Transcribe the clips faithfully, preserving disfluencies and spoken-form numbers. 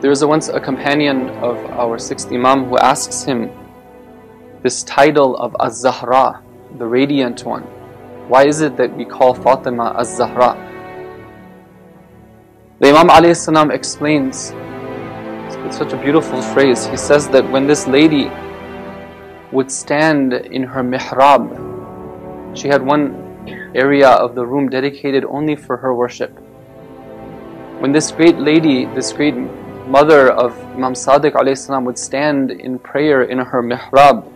There was a once a companion of our sixth Imam who asks him this title of Az-Zahra, the Radiant One. Why is it that we call Fatima Az-Zahra? The Imam alayhi salam explains, it's such a beautiful phrase. He says that when this lady would stand in her mihrab, she had one area of the room dedicated only for her worship. When this great lady, this great mother of Imam Sadiq alayhi salam would stand in prayer in her mihrab,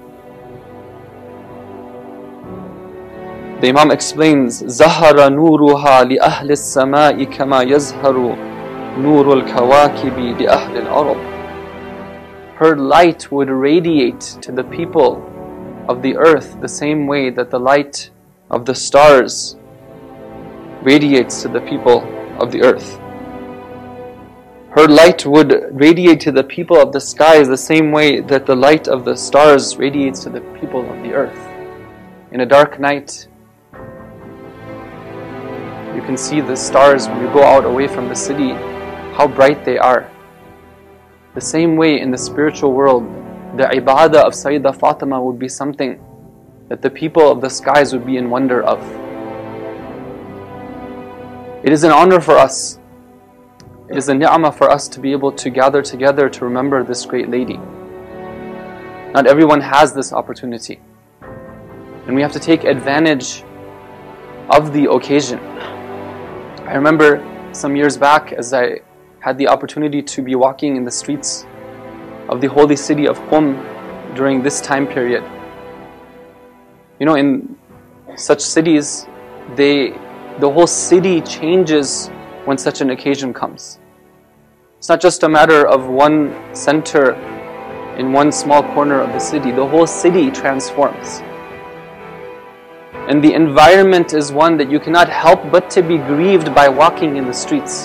the Imam explains, Zahara nuruha li ahli as-sama'i kama yazharu nurul kawakibi li ahli al-arab. Her light would radiate to the people of the earth the same way that the light of the stars radiates to the people of the earth. Her light would radiate to the people of the skies the same way that the light of the stars radiates to the people of the earth. In a dark night, you can see the stars when you go out away from the city, how bright they are. The same way in the spiritual world, the ibadah of Sayyidah Fatima would be something that the people of the skies would be in wonder of. It is an honor for us, it is a ni'mah for us to be able to gather together to remember this great lady. Not everyone has this opportunity, and we have to take advantage of the occasion. I remember some years back as I had the opportunity to be walking in the streets of the holy city of Qum during this time period. You know, in such cities, they, the whole city changes when such an occasion comes. It's not just a matter of one center in one small corner of the city. The whole city transforms. And the environment is one that you cannot help but to be grieved by walking in the streets.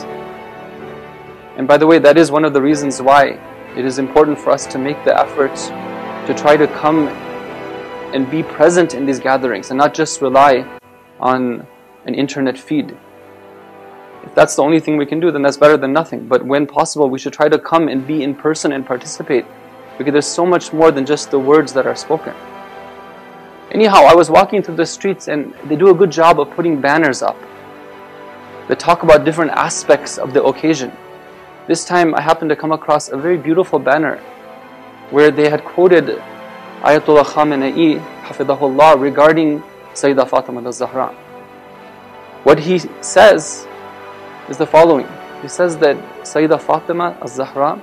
And by the way, that is one of the reasons why it is important for us to make the effort to try to come and be present in these gatherings and not just rely on an internet feed. If that's the only thing we can do, then that's better than nothing. But when possible, we should try to come and be in person and participate, because there's so much more than just the words that are spoken. Anyhow, I was walking through the streets and they do a good job of putting banners up that talk about different aspects of the occasion. This time I happened to come across a very beautiful banner where they had quoted Ayatollah Khamenei, Hafidahullah, regarding Sayyidah Fatima al-Zahra. What he says is the following. He says that Sayyidah Fatima al-Zahra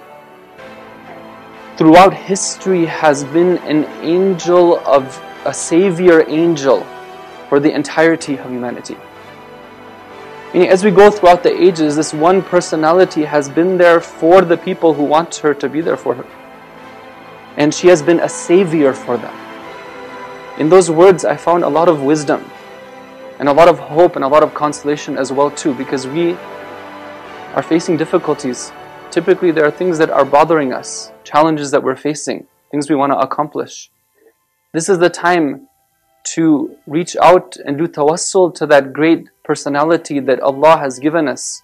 throughout history has been an angel of a savior angel for the entirety of humanity. Meaning, as we go throughout the ages, this one personality has been there for the people who want her to be there for her. And she has been a savior for them. In those words, I found a lot of wisdom and a lot of hope and a lot of consolation as well too, because we are facing difficulties. Typically there are things that are bothering us, challenges that we're facing, things we want to accomplish. This is the time to reach out and do tawassul to that great personality that Allah has given us.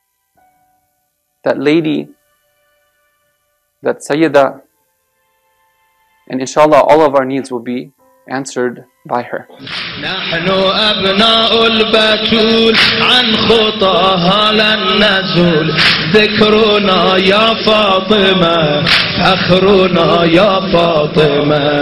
That lady, that Sayyidah, and inshallah all of our needs will be answered by her. نحن أبناء البتول عن خطاها لن نزول ذكرنا يا فاطمة فخرنا يا فاطمة